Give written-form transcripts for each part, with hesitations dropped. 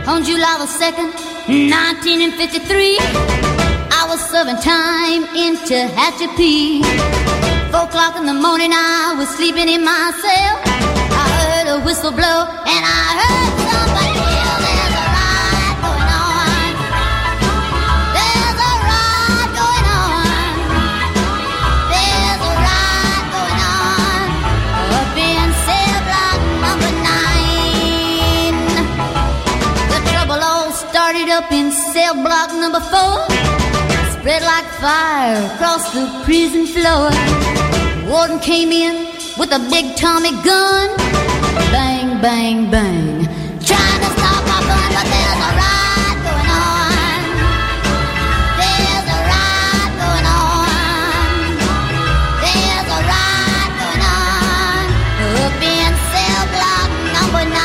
On July the 2nd, 1953, I was serving time in Tehachapi. 4 o'clock in the morning, I was sleeping in my cell. I heard a whistle blow, and I heard somebody yell, there's a riot going on. There's a riot going on. There's a riot going on up in cell block number 9. The trouble all started up in cell block number 4. Spread like fire across the prison floor. Warden came in with a big Tommy gun. Bang, bang, bang. Trying to stop my fun, but there's a riot going on. There's a riot going on. There's a riot going on up in cell block number 9.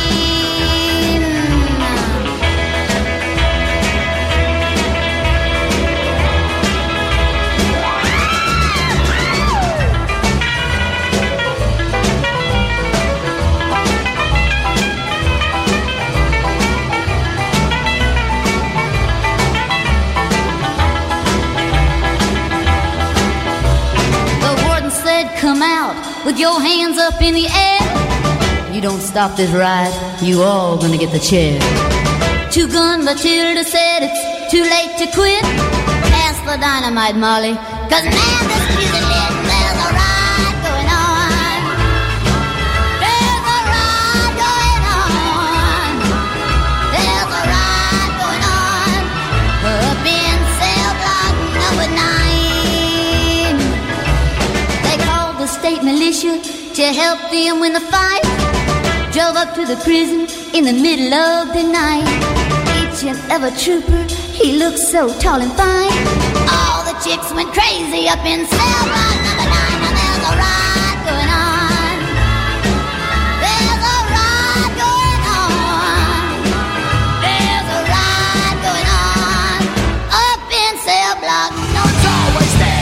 Come out with your hands up in the air. You don't stop this riot, you all gonna get the chair. Two-Gun Matilda said it's too late to quit. Pass the dynamite, Molly, 'cause man, this music lit. There's a riot going on. There's a riot going on. There's a riot going on up in cell block number 9. The state militia to help them win the fight. Drove up to the prison in the middle of the night. Each and every trooper, he looked so tall and fine. All the chicks went crazy up in cell block number 9. Now there's a riot going on. There's a riot going on. There's a riot going on up in cell block. No, it's always there.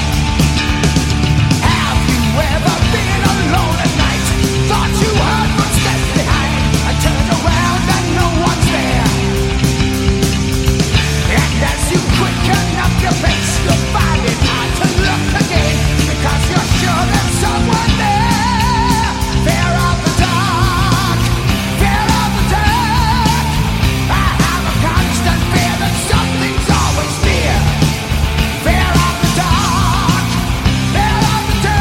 Ever been alone at night? Thought you heard footsteps behind. I turned around and no one's there. And as you quicken up your pace, you'll find it hard to look again, because you're sure there's someone there. Fear of the dark, fear of the dark. I have a constant fear that something's always near. Fear of the dark, fear of the dark.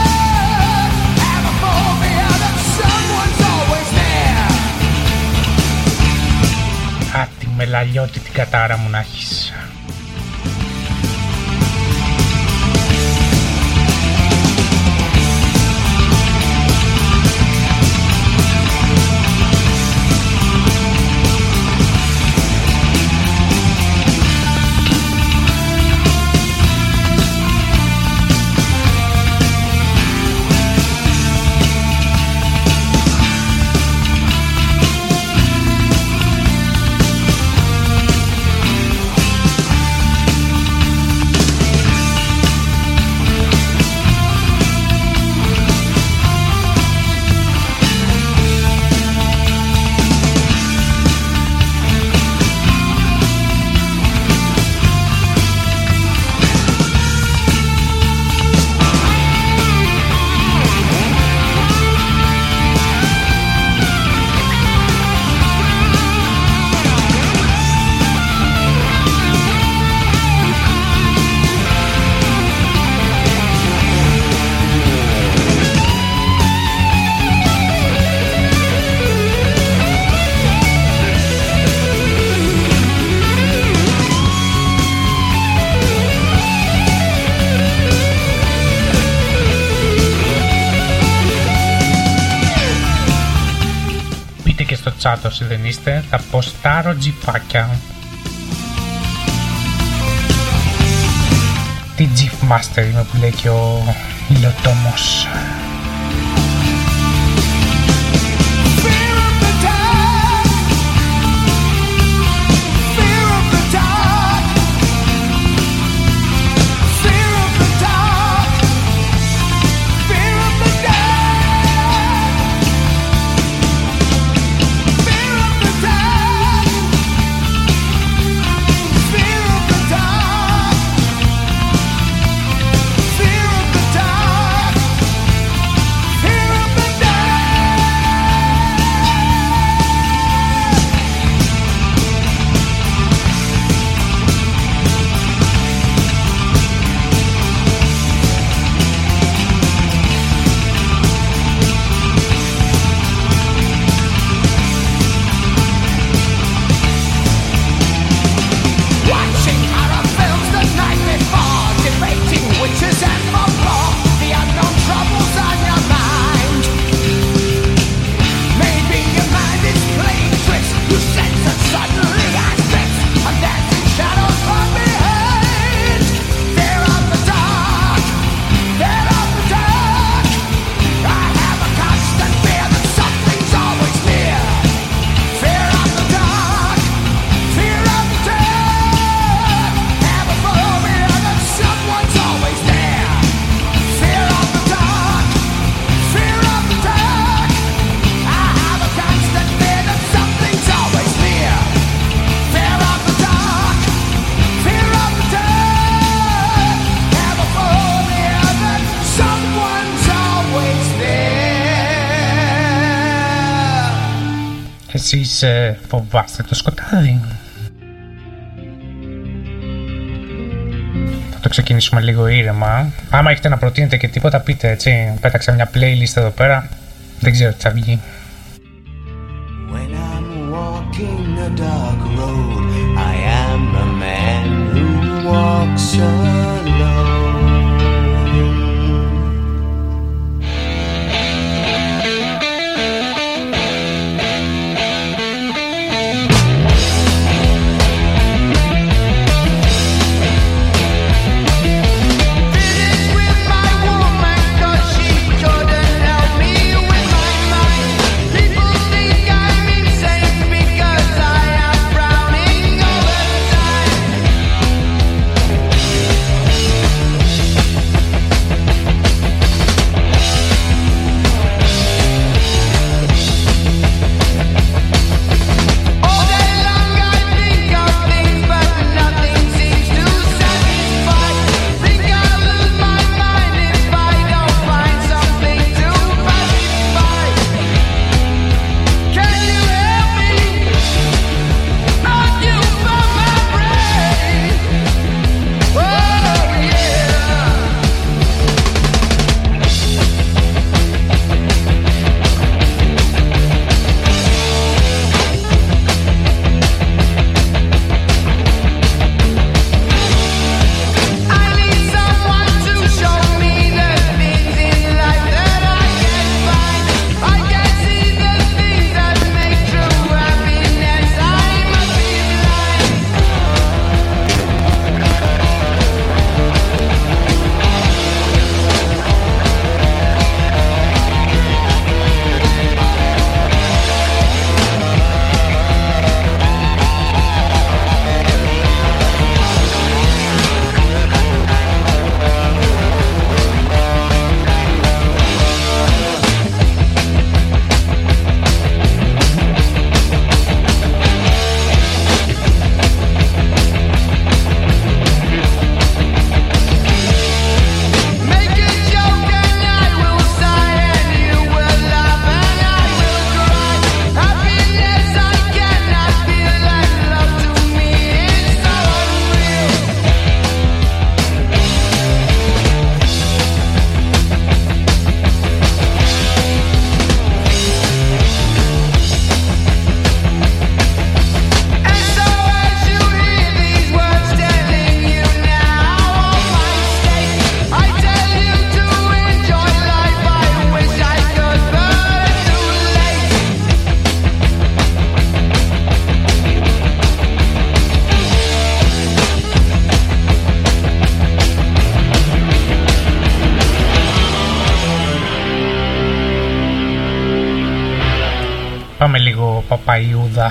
Τη μελαλιώτη την κατάρα μου να έχεις. chat όσοι δεν είστε, θα ποστάρω τζιφάκια. Τι Chief Master είμαι που λέει και ο Ιλοτόμος. Εσείς φοβάστε το σκοτάδι? Θα το ξεκινήσουμε λίγο ήρεμα. Άμα έχετε να προτείνετε και τίποτα πείτε, έτσι. Πέταξα μια playlist εδώ πέρα. Δεν ξέρω τι θα βγει. When I'm walking a dark road, I am a man who walks alone. Πάμε λίγο Παπαϊούδα.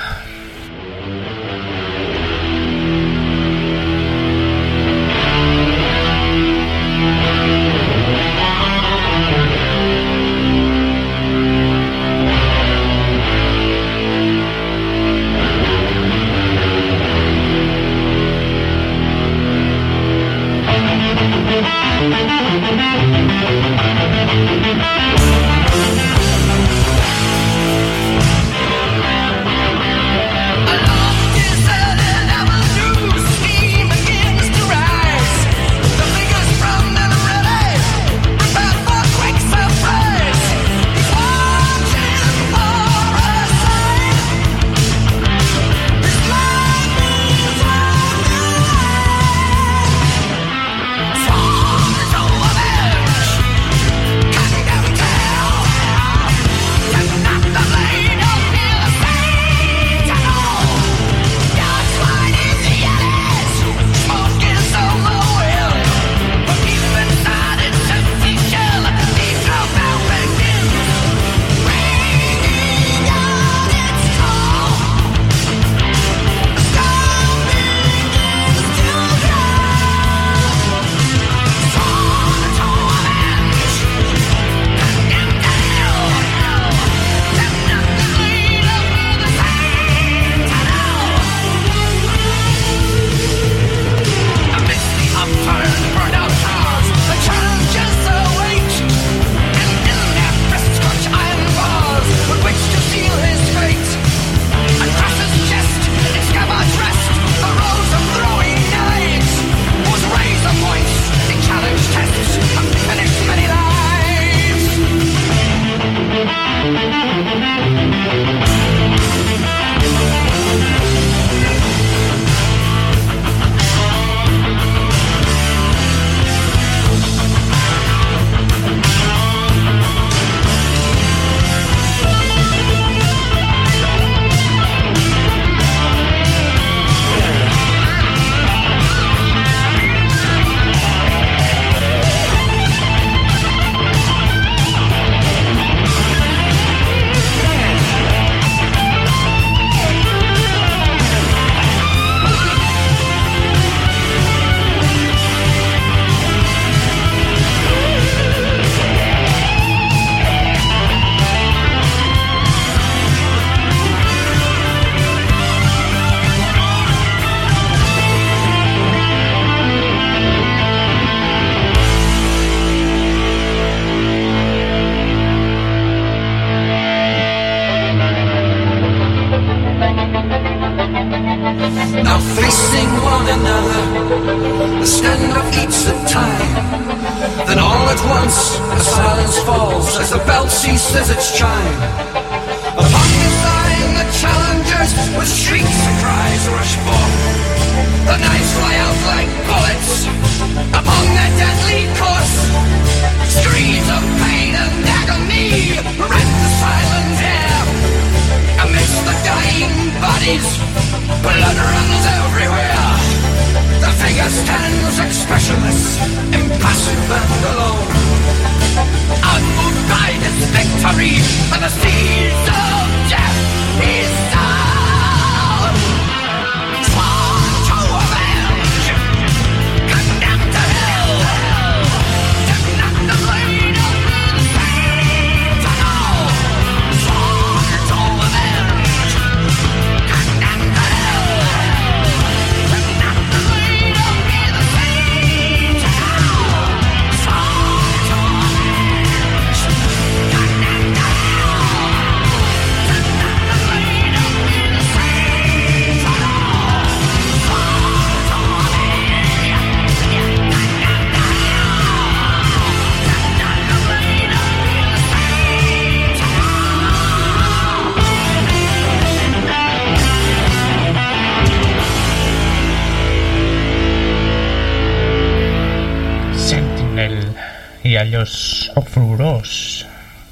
ή αλλιώς ο φρουρός.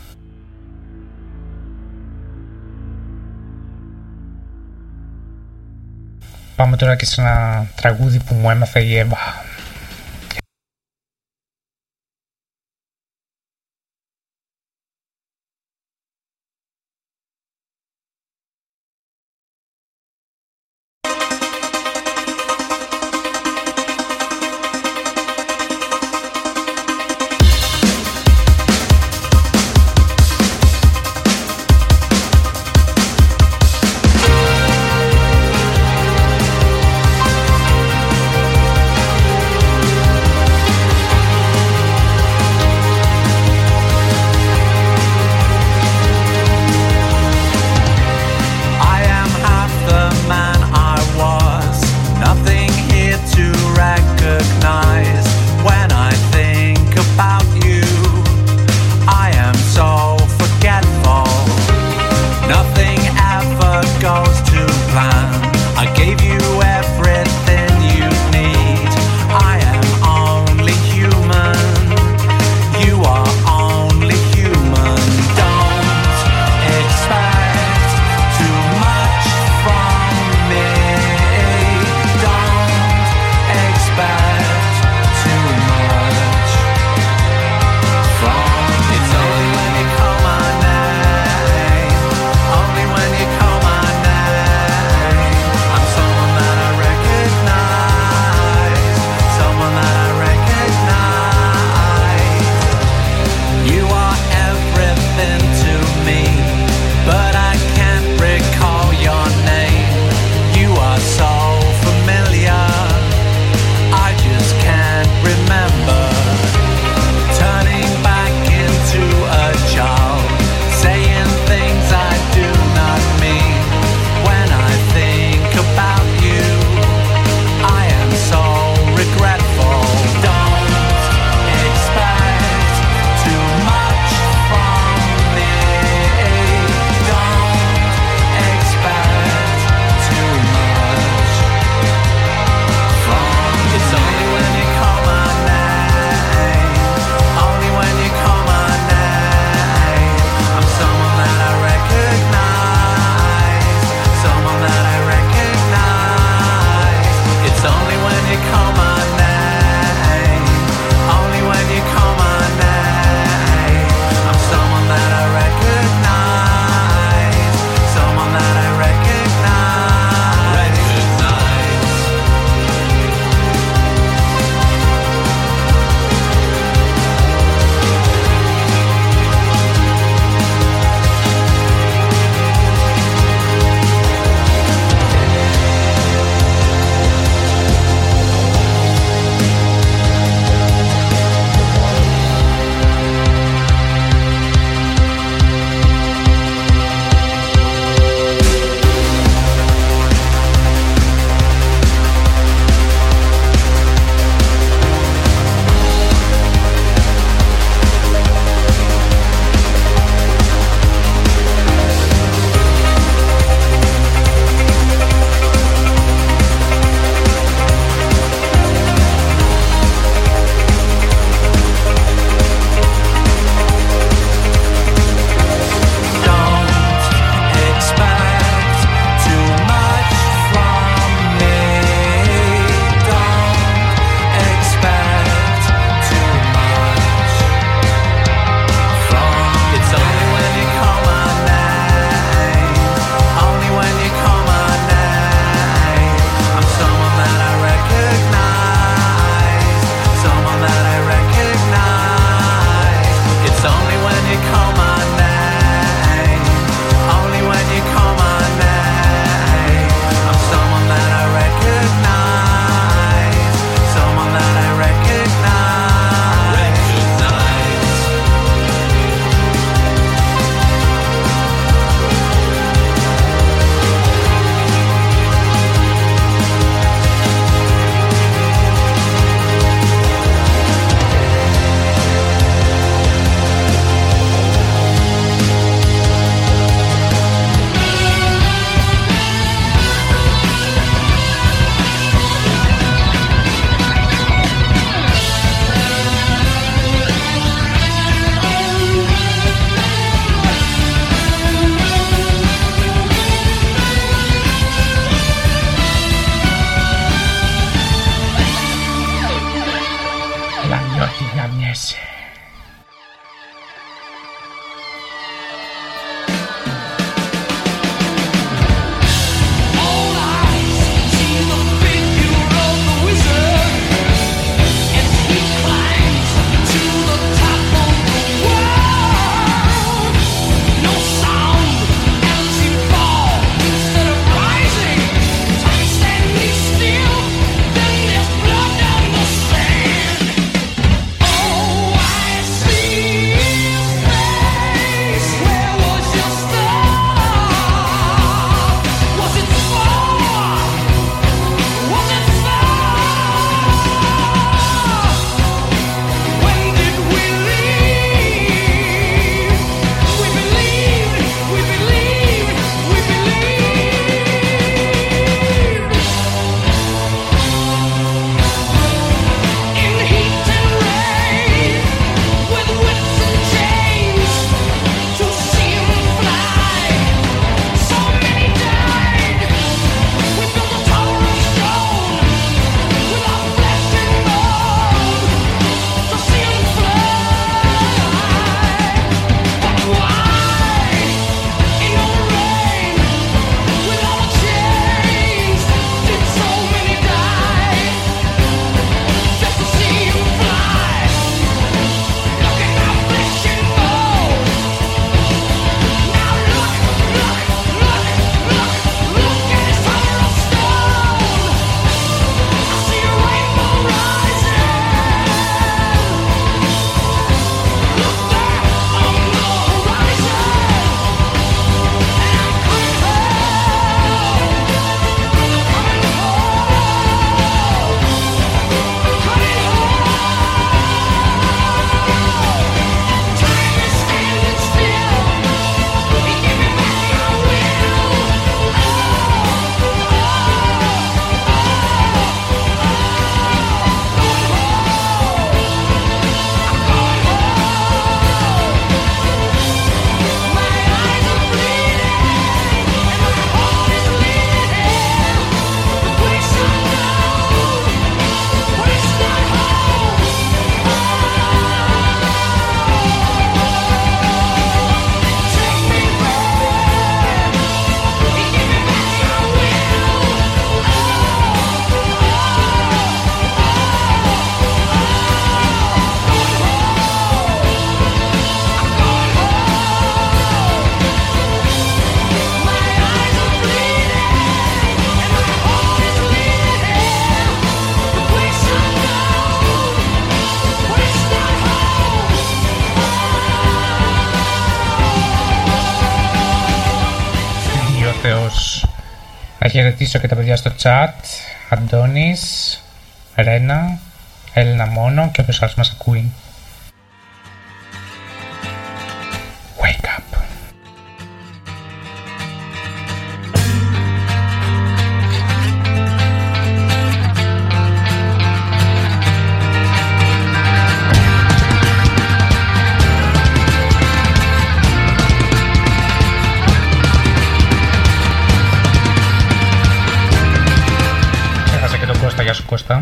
Πάμε τώρα και σε ένα τραγούδι που μου έμαθε η Εύα. Θεός. Να χαιρετήσω και τα παιδιά στο chat. Αντώνης, Ρένα, Έλληνα μόνο και όποιος άλλος μας ακούει. Wake up. Έχασα και τον Κώστα, γεια σου Κώστα.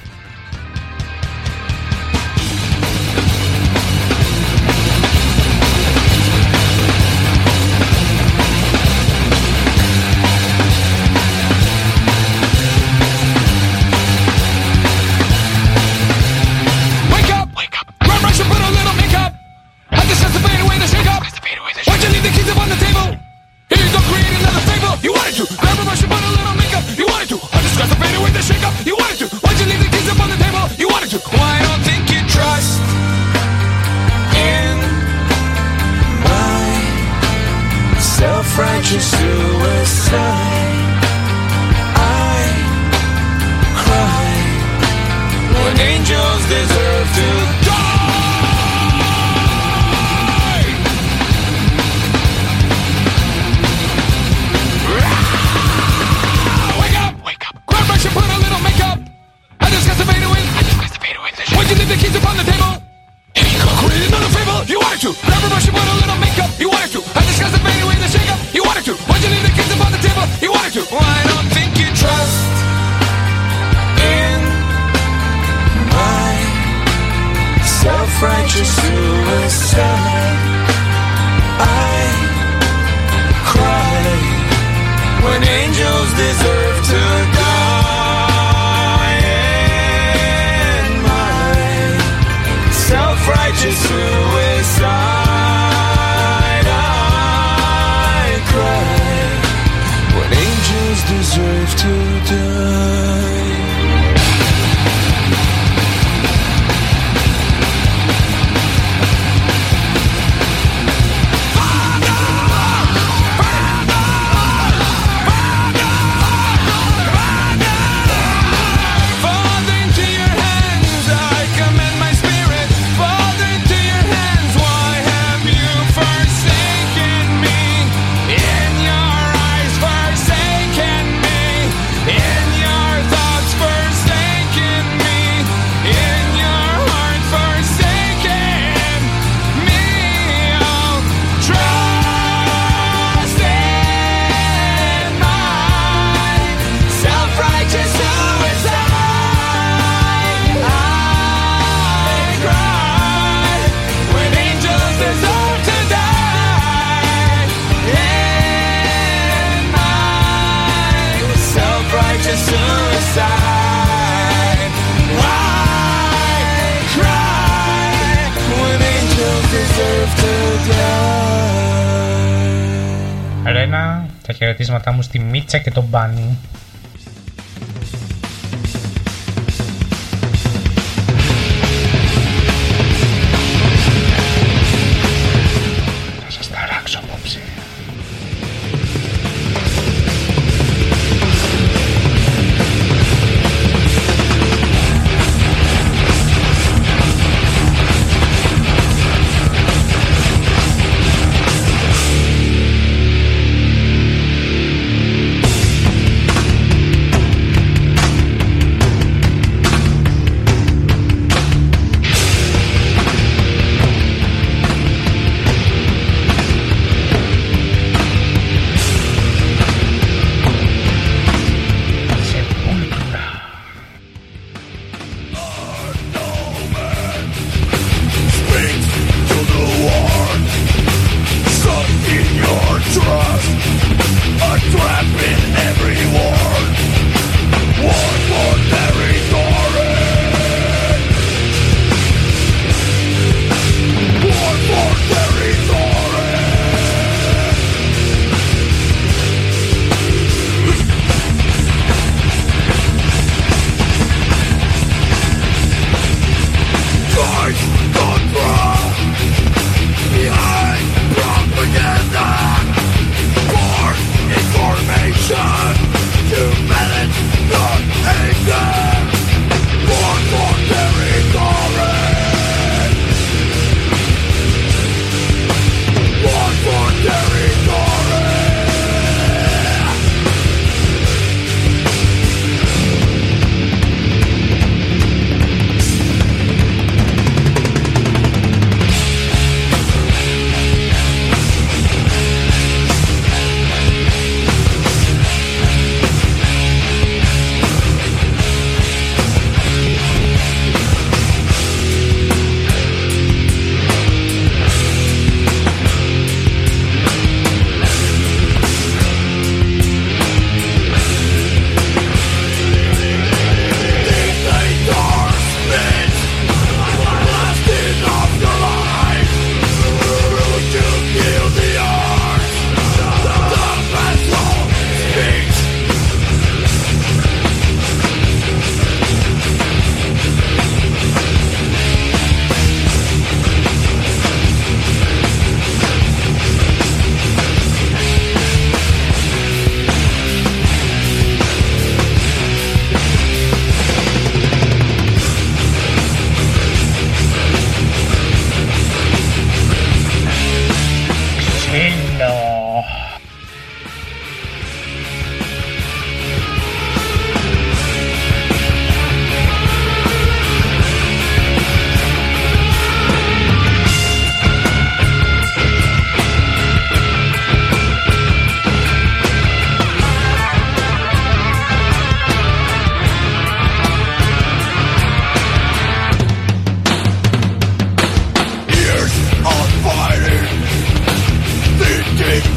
Self-righteous suicide. I cry when angels deserve to die. Wake up, wake up. Grab brush and put a little makeup. I just got to fade away. Why'd you leave the keys upon the table? He created another fable. You wanted to. Grab a brush and put a little makeup. You wanted to. I just got to fade away the shake up. You wanted to. Why'd you leave the kids upon the table? You wanted to. Well, I don't think you trust in my self-righteous suicide. I cry when angels deserve to die. In my self-righteous suicide, I cry when angels deserve to die. Father, into your hands I commend my spirit. Father, into your hands, why have you forsaken me? In your eyes forsaken me. In your thoughts forsaken me. In your heart forsaken me. Oh, trust in my self-righteous suicide. I cry when angels deserve to die. In my self-righteous suicide, I cry when angels deserve to die. Ρένα, τα χαιρετίσματά μου στη Μίτσα και τον Μπάνι. Θα σας ταράξω απόψε.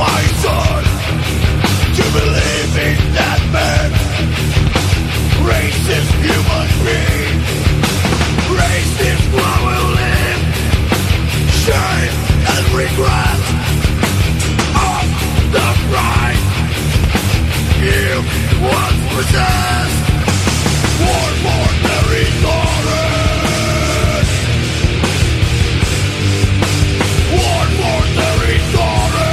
my son to believe in that man. Racist human being, racist one will live. Shame and regret of the pride you once possessed. One more territories. One more territory.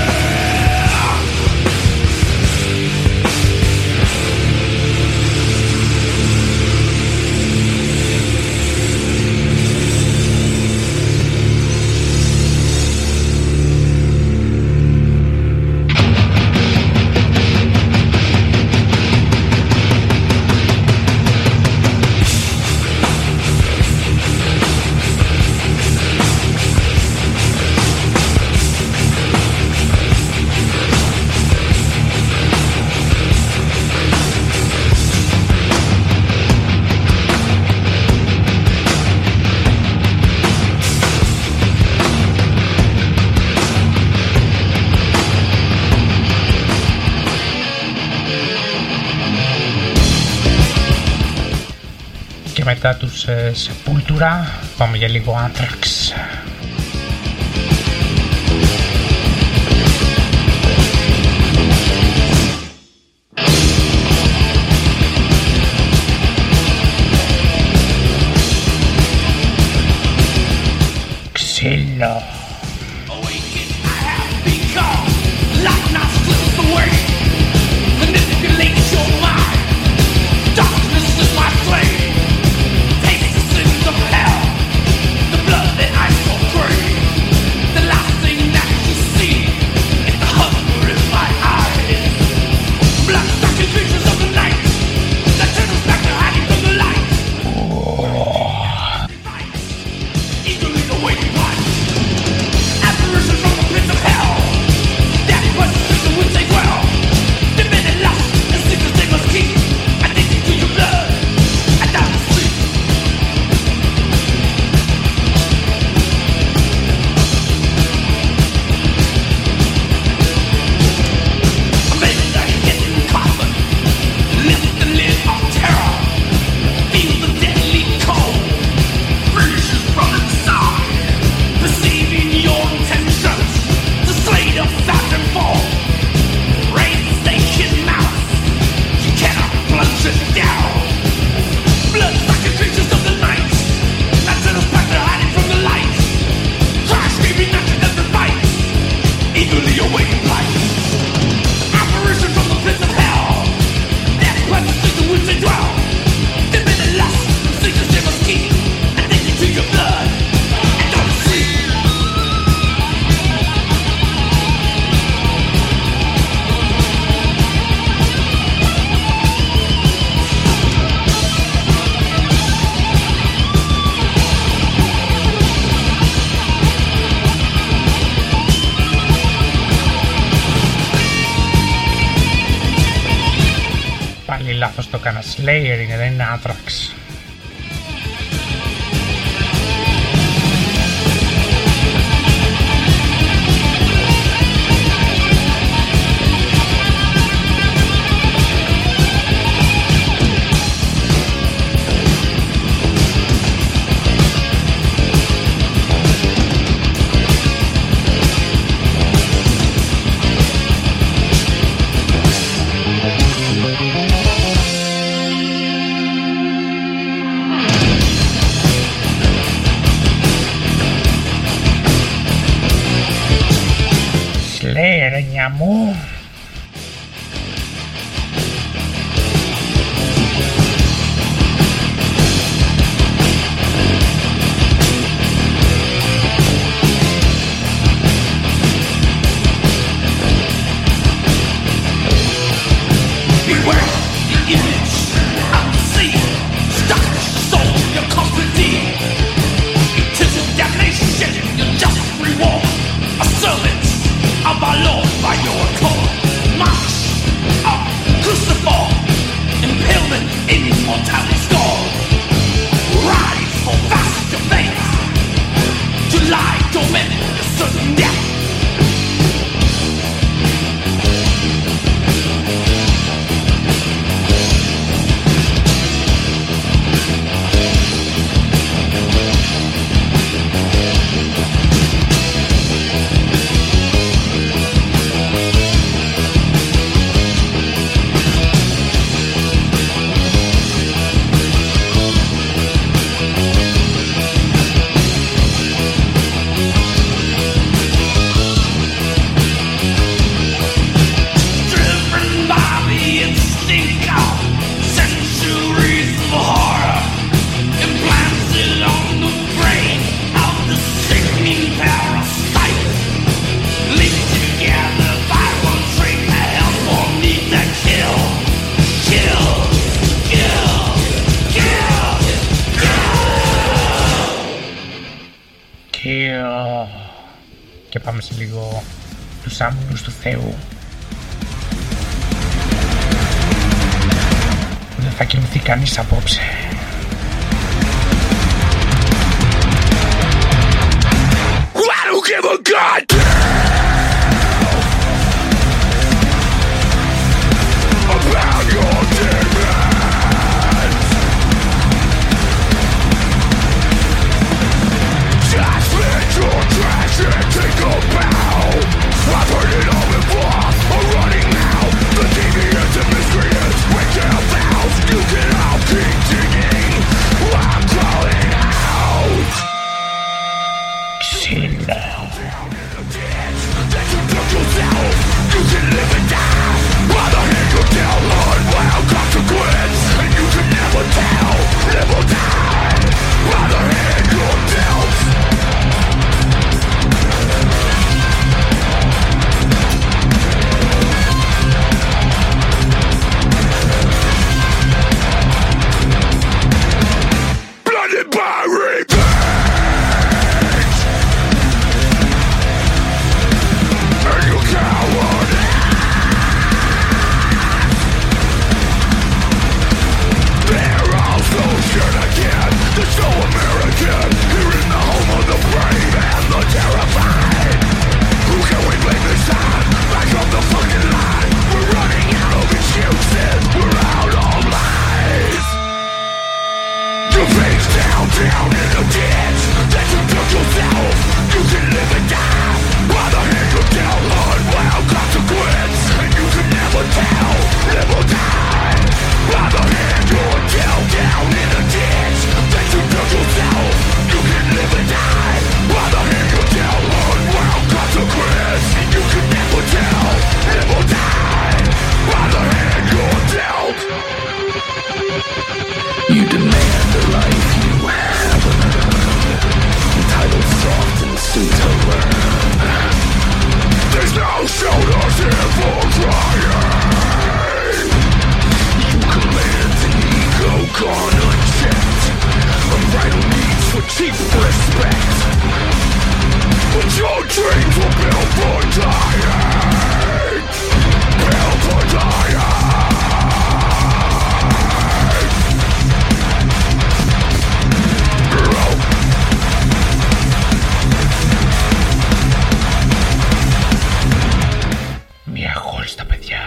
Μετά τους Sepultura πάμε για λίγο Anthrax. Ξύλο. Λάθος το έκανα. Slayer είναι, δεν είναι Anthrax. Slayer, μου. Of our Lord by your call. και πάμε σε λίγο τους άμμους του Θεού. Δεν θα κοιμηθεί κανείς απόψε. I don't give a god about your demons. Just let your trash and take a bow. I've heard it all before, I'm running now. The deviants and miscreants, wake up vows. You can all keep digging, I'm crawling out. Ξύλα. That you took yourself, you can live and die. By the hand you're down on wild consequence, and you can never tell, live or die. By the hand you're dealt. Blinded by revenge. And you coward. They're all so shit again. They're so American. Here in the home of the brave and the terrified. Who can we blame this on? Back up the fucking line. We're running out of excuses. We're out of lies. Your face down in the ditch that you took yourself. You can live and die. By the hand you're down on wild consequence, and you can never tell, live or die. By the hand you're dealt down in the ditch that you took yourself. You can live and die. By the hand you're dealt on wild consequence, and you can never tell, live or die. By the hand you're dealt. You demand the life you haven't earned, entitled soft and soon to learn. There's no shoulders here for crying. You command an ego gone unchecked, unbridled needs for cheap respect. But your dreams were built for dying, built for dying. Μια χόλ στα παιδιά.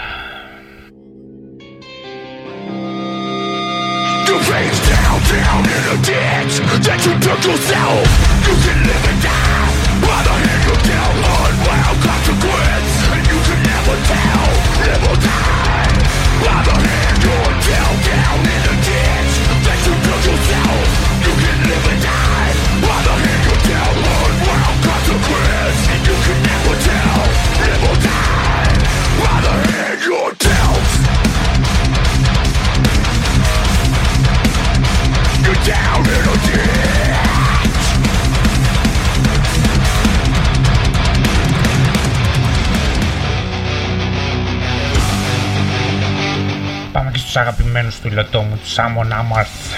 You face down in a ditch that you took yourself. You can live and die. By the hand you're down on wild consequence, and you can never tell, live or die. By the hand you're dealt down in a ditch that you took yourself. You can live and die. By the hand you're down on wild consequence, and you can never tell, live or die. By the hand you're dealt. You're down in a ditch. Πάμε και στους αγαπημένους του υλοτόμου, τους Amon Amarth.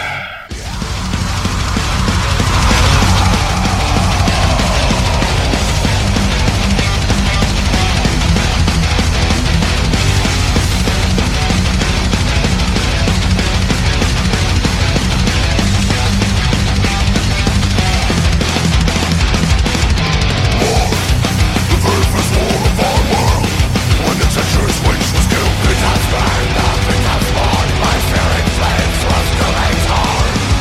Nothing has won, my spirit flames rust to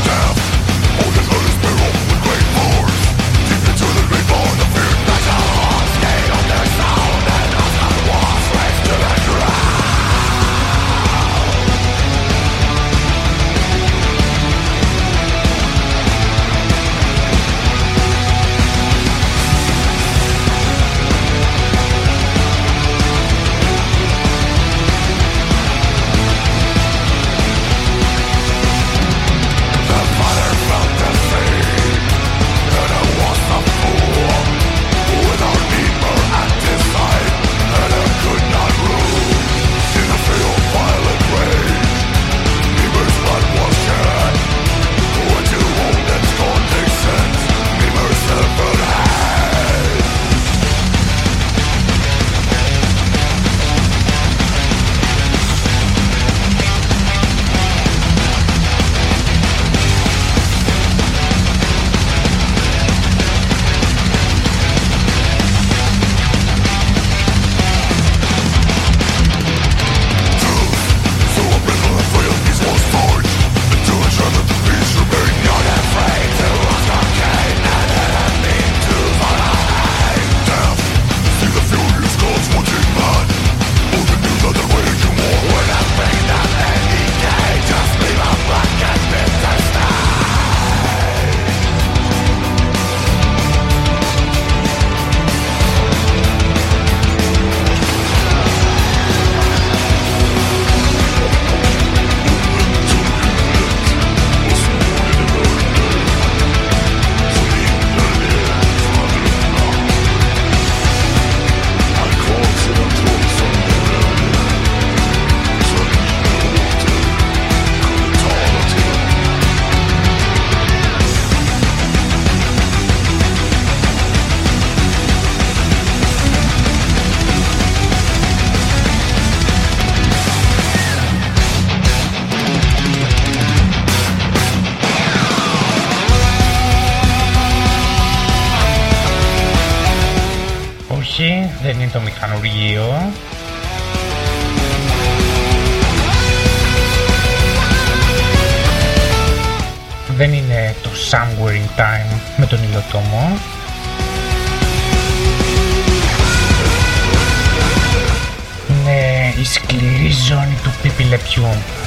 δεν είναι το μηχανουργείο. Δεν είναι το Somewhere in Time με τον υλοτόμο. Είναι η σκληρή ζώνη του πιπιλεπιού.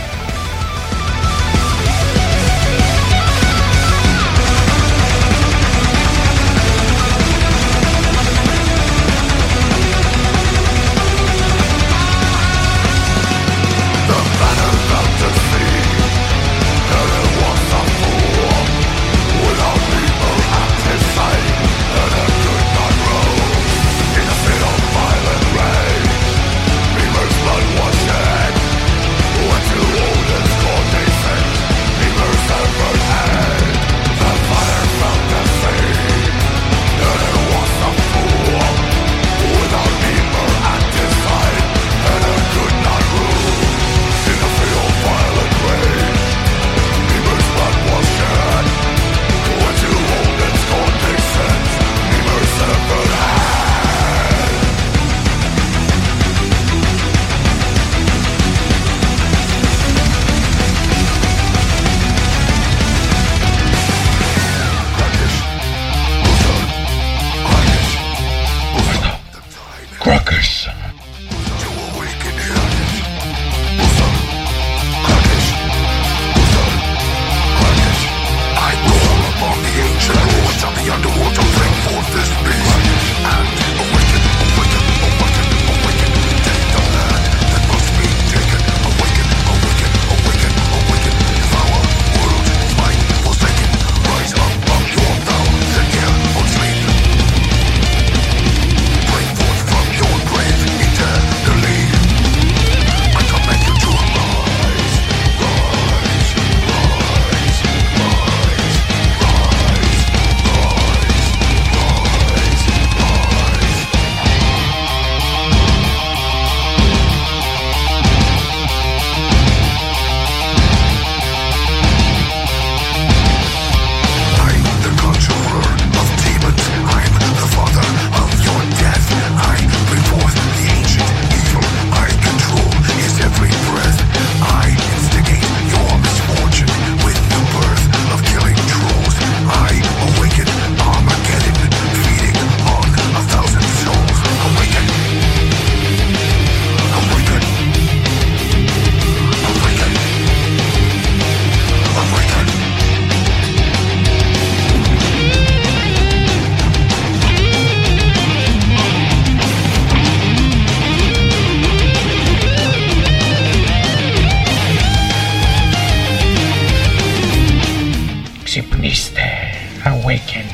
Ξυπνήστε, awaken.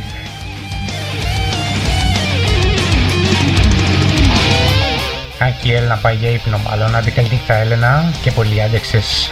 Άκη, Έλενα πάει για ύπνο μάλλον. Άντε καλή νύχτα Έλενα και πολύ άντεξες.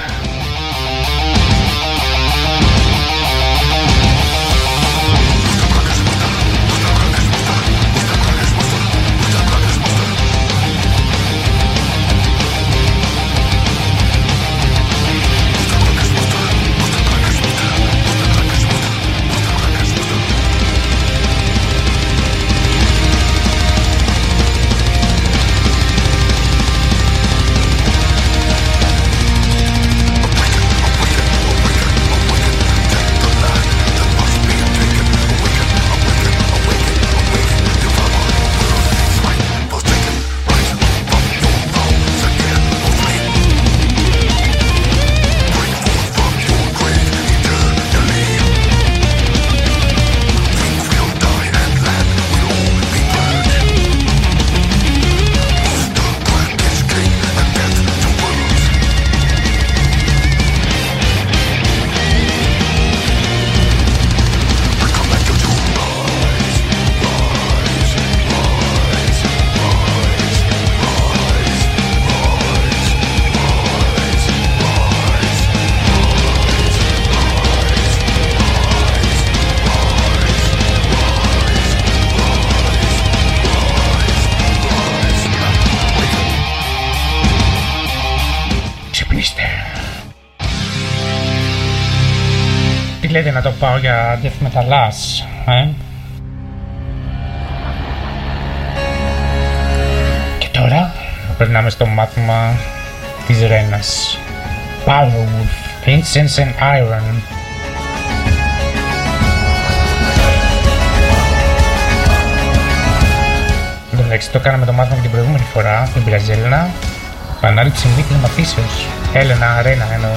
Τι λέτε να το πάω για death metal-as, περνάμε στο μάθημα της Ρένας. Powerwolf, Incense and Iron. Εντάξει, το κάναμε το μάθημα την προηγούμενη φορά, την Μπραζέλνα. Επανάληψη μη κλιματίσεως. Έλενα, Ρένα εννοώ.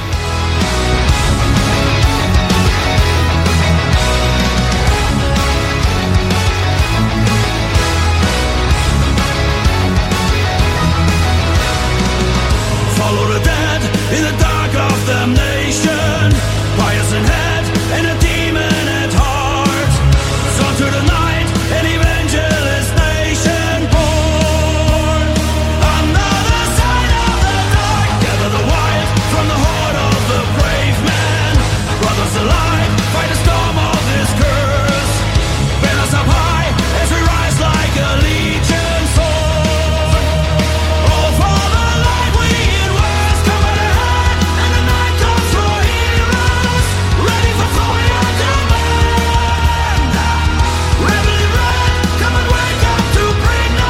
Follow the dead in the dark of the nation. Pious in head and a demon at heart. Son to the night, an evangelist nation born. On the other side of the dark, gather the wild from the horde of the brave man. Brothers alive, fight the storm of this curse. Bear us up high as we rise like a legion sword. All for the light we invest, coming ahead, and the night comes for heroes, ready for throwing our demand. Rebellion red, come and wake up to bring no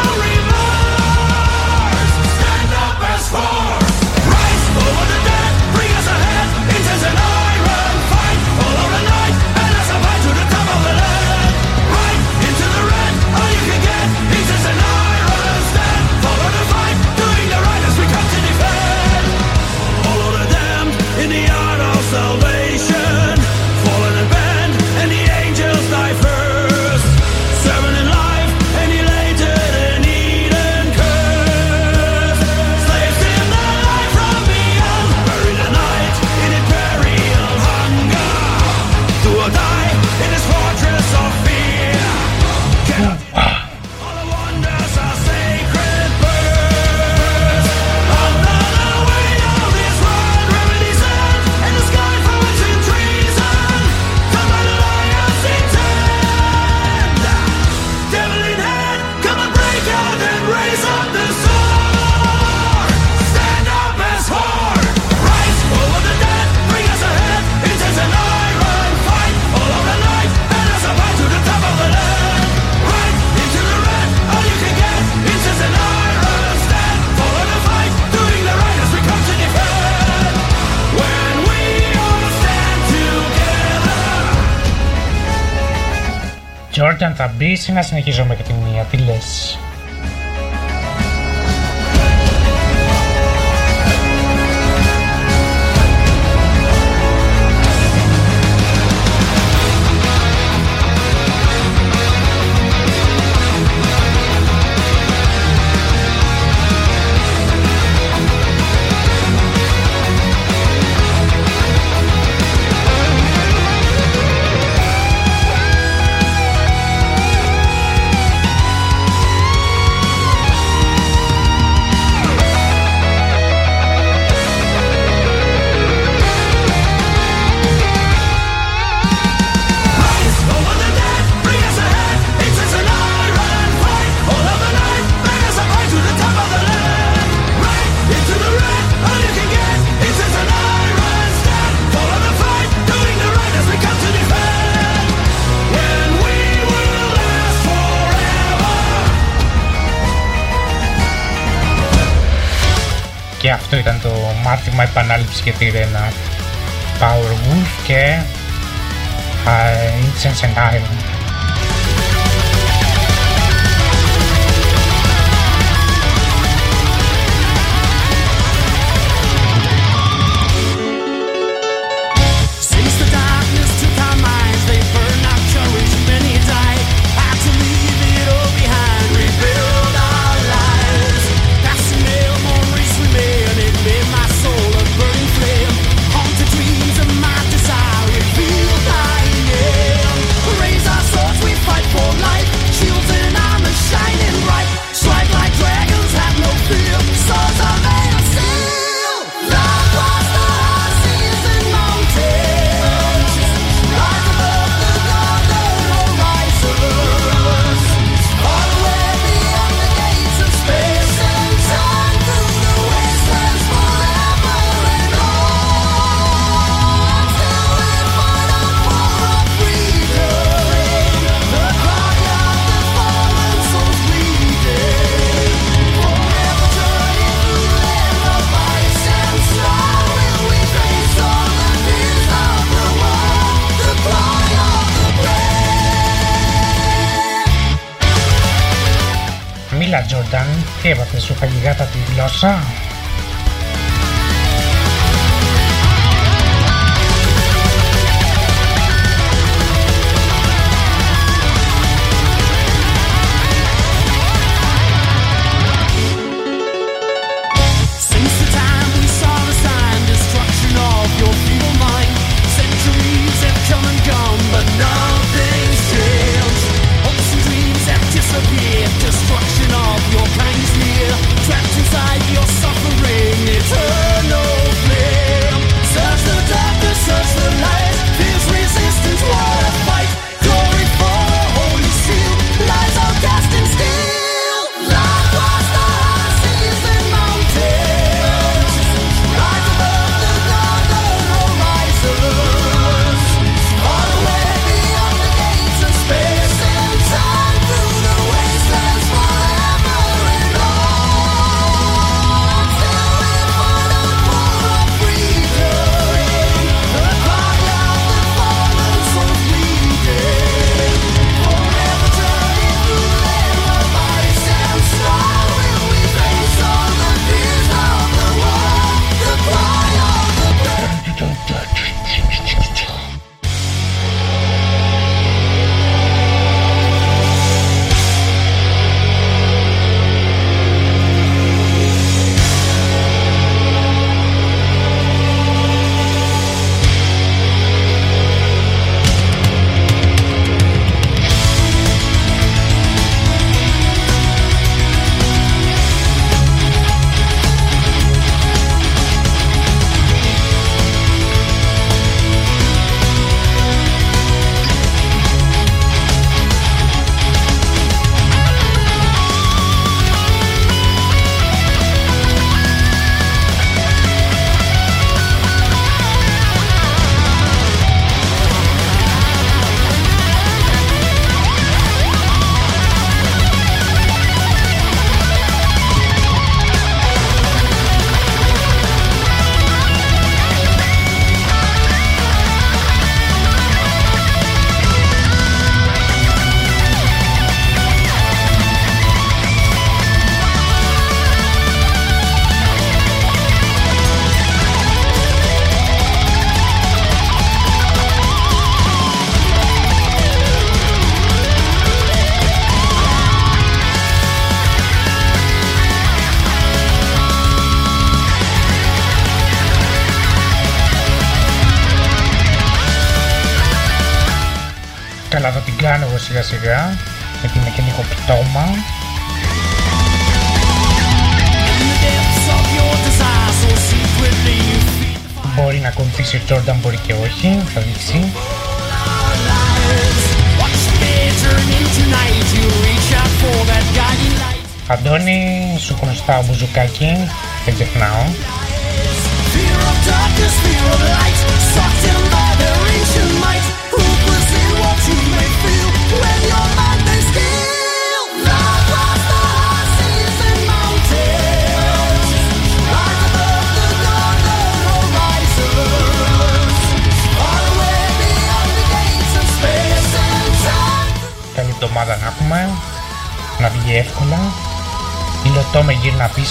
remorse. Stand up as force, rise over the dead, bring us ahead, intense and iron fight, all over the night, and as a fight to the top of the land. Right into the red, all you can get, intense and iron stand, follow the fight, doing the right as we come to defend. All of the damned in the art of salvation, fallen and banned, and the angels die first. Servant in life, and elated in Eden curse. Slaves in the light from beyond, bury the night in imperial hunger. Do or die in this fortress of fear. Cannot all the wonders are sacred birds. Another weight of this world, remedies end, and the sky falls in treason. Come and lie us intend. Devil in head, come and break out and raise up the sword. Stand up as horde, rise over the dead, bring us ahead, intense and iron fight, all of the night, and as a fight to the top of the land. Right into the red, all you can get, intense and iron stand, follow the fight, doing the right as we come to defend. When we all stand together. Jordan, θα μπεις ή να συνεχίζω με και τη μία, τι λες? Rise over the dead, bring us ahead, intense and iron fight, all of the night, and as a fight to the top of the land. Right into the red, all you can get, intense and iron stand, follow the fight, doing the right as we come to defend. When we will last forever. Και αυτό ήταν το μάθημα επανάληψη για τη Ρένα. Powerwolf και Incense and Iron. Since the darkness took our minds, they burned our courage, many died. Had to leave it all behind, rebuild our lives. Past the nail, more race remain. It made my soul a burning flame. Haunted dreams of my desire, revealed by name. Raise us Jordan. Τι είπατε, σου φάγει γάτα τη γλώσσα? Destruction of your kind is near. Trapped inside your suffering, eternal flame. Search the darkness, search the light. Fierce resistance, what a fight. Glory for a holy seal. Lies are cast in steel. Light was the seas and mountains. Rise above the golden horizons. Far away beyond the gates of space and time. Through the wastelands forever and on. Till we find a pool of freedom. The cry of the fallen souls bleeding. Forever turning through the land of ice and snow. Will we face all the fears of the world? The cry of the Καλά, θα την κάνω εγώ σιγά σιγά, γιατί είναι και λίγο πτώμα. Μπορεί να ακολουθήσει ο Jordan, μπορεί και όχι, θα δείξει. Αντώνη, σου χρωστάω μπουζουκάκι, δεν ξεχνάω. Fear of darkness, fear of light, sucked in by their ancient might. Hopeless in what you may feel when your mind may steal. Love was the seas and mountains. Rise above the golden horizons. Far away beyond the gates of space and time. Καλή εβδομάδα να έχουμε, να βγει εύκολα. Υλωτό με γύρνα πίσω.